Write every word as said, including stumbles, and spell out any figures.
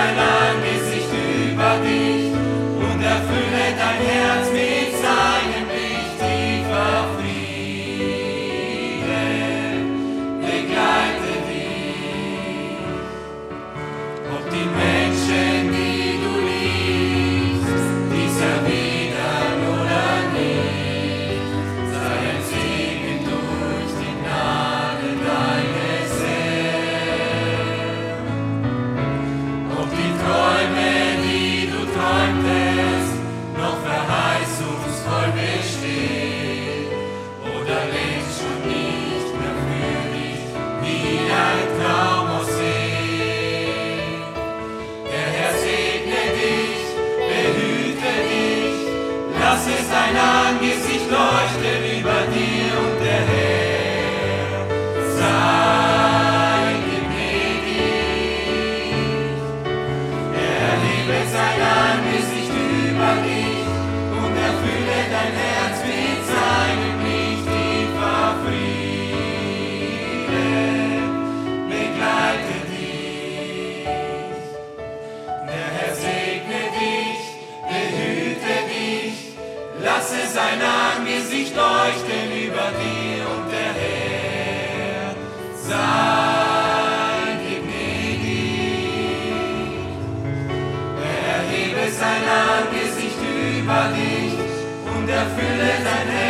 sein Angesicht über dich und erfülle dein Herz mit seinem Licht. Tiefer Friede begleite dich. Ob die Menschen, die du liebst, dies erwidern oder nicht, sei ein Segen durch die Gnade deines Herrn. Ob die Träume, die du träumtest, noch verheißungsvoll bestehen oder längst schon nicht mehr für dich wie ein Traum aussehen. Der Herr segne dich, behüte dich, lasse sein Angesicht leuchten über dir und der Herr sei dir gnädig. Er erhebe sein Angesicht über dich und erfülle dein Herz mit seinem Licht. Tiefer Friede begleite dich. Der Herr segne dich, behüte dich, lasse sein Angesicht leuchten über dir und der Herr sei dir gnädig. Er erhebe sein Angesicht über dich und erfülle dein Herz